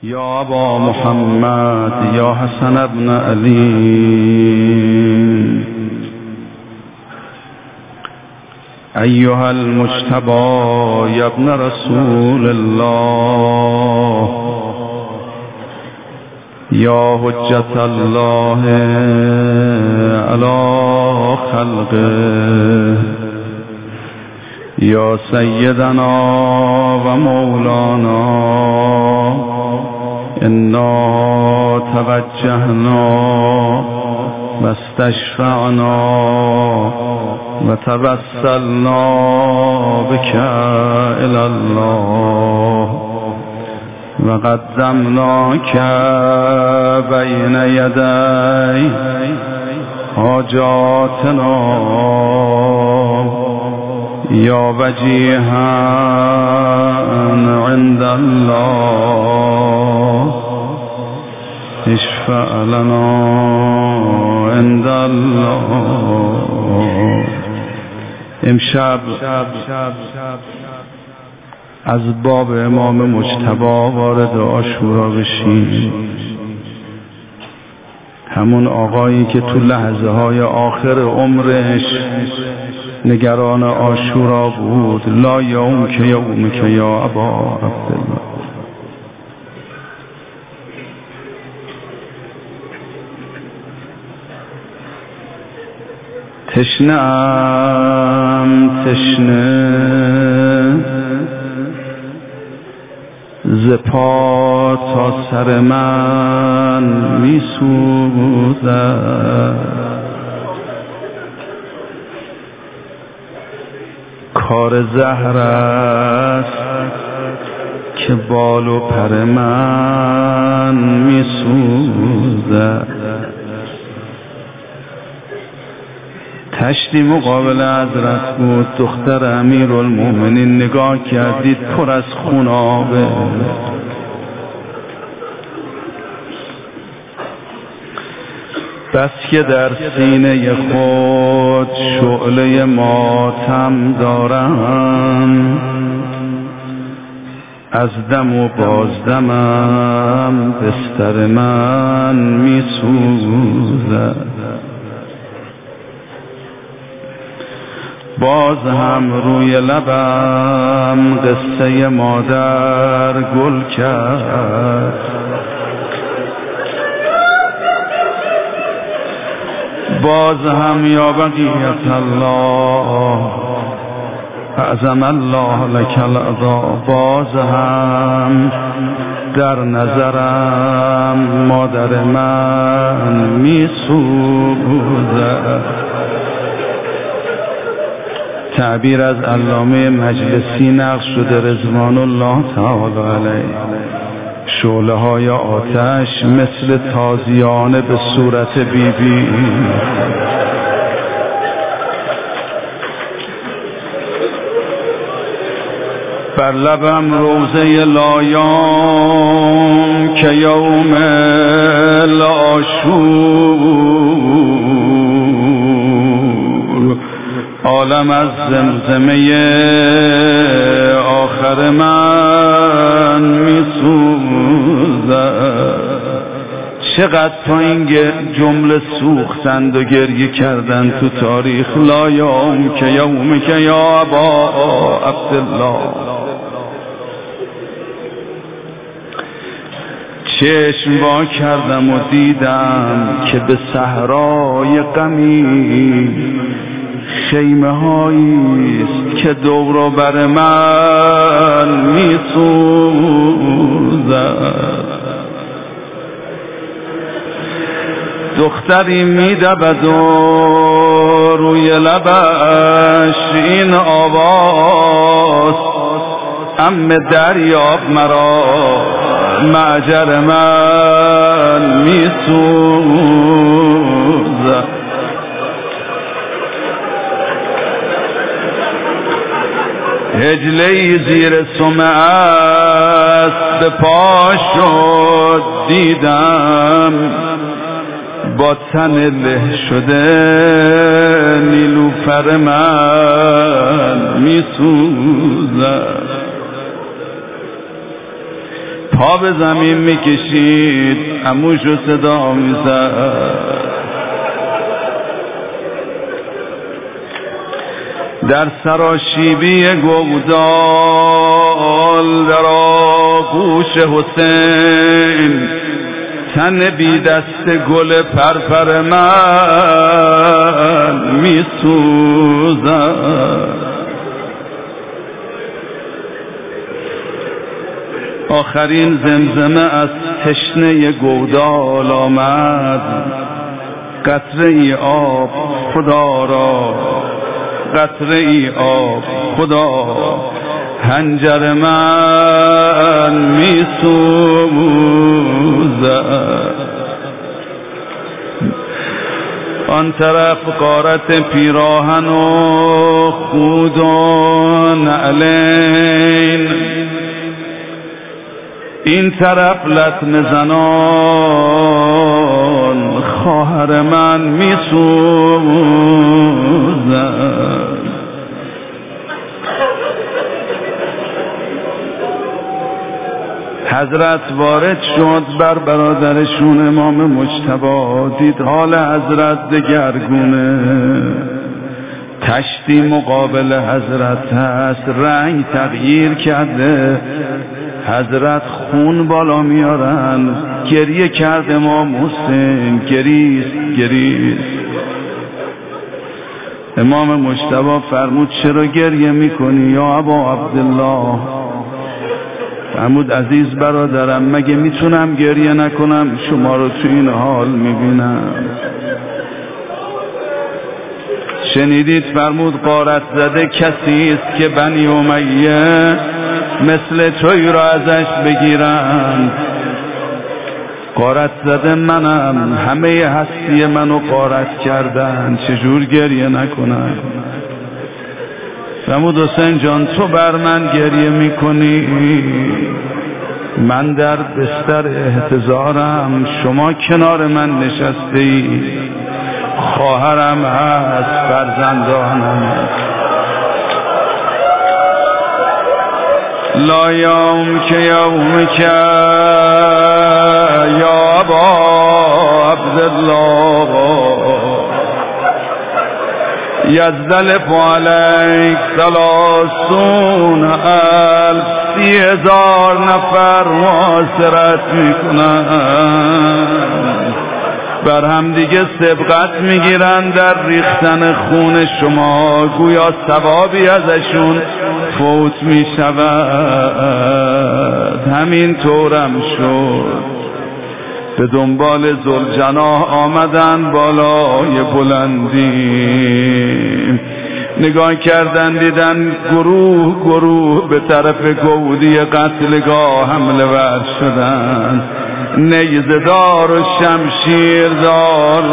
یا ابا محمد یا حسن ابن علی ایها المجتبی یا ابن رسول الله یا حجت الله علی خلقه یا سیدنا و مولانا انا توجهنا و استشفعنا و توسلنا بک الی الله و قدمناک بین یدی حاجاتنا یا وجیها عند الله اشفع لنا عند الله. امشب از باب امام مجتبی وارد عاشورا بشیم. همون آقایی که تو لحظه های آخر عمرش نگران عاشورا بود. لا یوم که یوم که یا ابا عبدالله. تشنه‌ام تشنه ز پا تا سر من می سوزد، کار زهر است که بال و پر من می سوزد. تشتی مقابل حضرت بود. دختر امیرالمومنین نگاه کردید پر از خونابه. بس که در سینه خود شعله ماتم دارم، از دم و بازدمم بستر من می سوزد. باز هم روی لبم قصه مادر گل کرد. باز هم یا بقیت الله اعظم الله لک العطا. باز هم در نظرم مادر من می سوزد. تعبیر از علامه مجلسی نقل شده رضوان الله تعالی علیه. شعله های آتش مثل تازیانه به صورت بیبی بر لبم روزه لایام که یوم العاشور. عالم از زمزمه آخر من می سوزد. چقدر تا این جمله سوختند و گریه کردند تو تاریخ. لا یوم که یوم که یا ابا عبدالله. چشم وا کردم و دیدم که به صحرای غمی خیمه هاییست که دور و بر من می سوزد. دختری می دبد و روی لبش این آواز عم دریاب مرا معجر من می سوزد. هجله‌ای زیر سمه است به پا شد دیدم، با تن له شده نیلوفر من می سوزد. پا به زمین میکشید، عموشو صدا میزد. در سراشیبی گودال در آغوش حسین، تن بی دست گل پرپر من میسوزد. آخرین زمزمه از تشنه گودال آمد، قطره ای آب خدا را، قطره ای آب خدا، حنجر من میسوزد. آن طرف غارت پیراهن و خود و نعلین، این طرف لطمه زنان خواهر من میسوزد. حضرت وارد شد بر برادرشون امام مجتبی، دید حال حضرت دگرگونه، تشتی مقابل حضرت هست، رنگ تغییر کرده، حضرت خون بالا میارن. گریه کرد امام حسین، گریست. امام مجتبی فرمود چرا گریه میکنی یا ابا عبدالله؟ فرمود عزیز برادرم، مگه میتونم گریه نکنم؟ شما رو تو این حال میبینم. شنیدید؟ فرمود غارت زده کسی است که بنی امیه مثل توی را ازش بگیرن. غارت زده منم، همه هستی منو غارت کردن، چجور گریه نکنم؟ فرمود حسین جان تو بر من گریه میکنی، من در بستر احتضارم، شما کنار من نشسته ای، خواهرم هست، فرزندانم هست. لا یوم که یوم که یا ابا عبدالله، یزدلف علیک 30,000 نفر معاصرت میکنن، بر هم دیگه سبقت میگیرن در ریختن خون شما، گویا ثوابی ازشون فوت میشود. همین طورم شد، به دنبال ذوالجناح آمدن بالای بلندی، نگاه کردن دیدن گروه به طرف گودی قتلگاه حمله ور شدن، نیزدار و شمشیردار،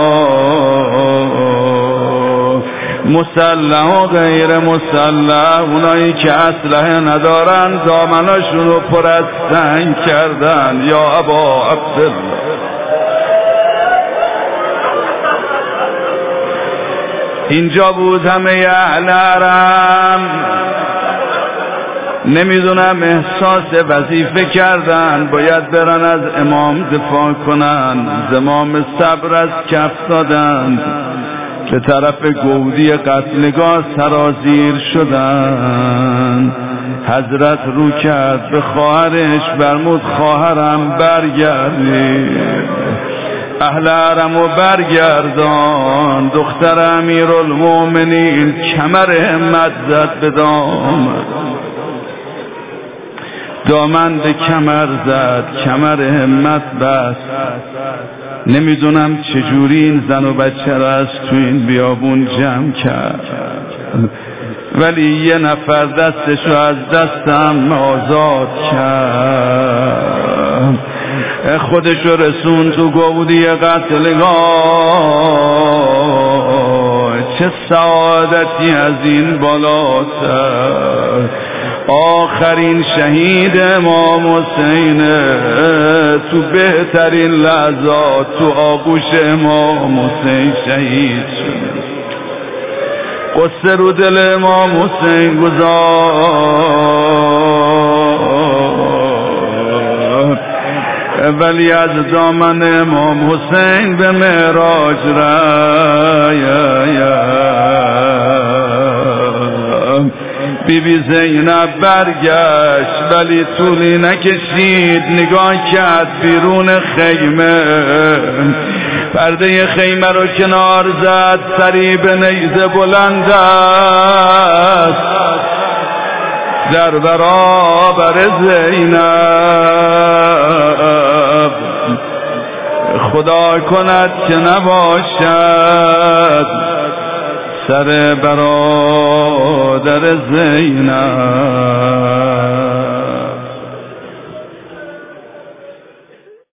مسلح و غیر مسلح، اونایی که اسلحه ندارن دامناشون رو پر از سنگ کردن. یا ابا عبدالله، اینجا بود همه اهل حرم، نمیدونم احساس وظیفه کردن، باید برن از امام دفاع کنن، زمام صبر از کف دادن، به طرف گودی قتلگاه سرازیر شدن. حضرت رو کرد به خواهرش، فرمود خواهرم برگردی، اهل حرم و برگردان. دختر امیرالمومنین کمر همت زد به دامن به کمر زد، کمر همت بست. نمیدونم چجوری این زن و بچه را از تو این بیابون جمع کرد، ولی یه نفر دستشو از دستم آزاد کرد، خودشو رسون تو گودی قتلگاه. چه سعادتی از این بالاتر، آخرین شهید امام حسین تو بهترین لحظات تو آغوش امام حسین شهید شد. قصه رو دل امام حسین گذاشت، ولی از دامن امام حسین به معراج بی بی زینب برگشت ولی طولی نکشید، نگاه کرد بیرون خیمه، پرده خیمه رو کنار زد، سری به نیزه بلند است در برابر زینب. خدا کند که نباشد سر برادر زینب.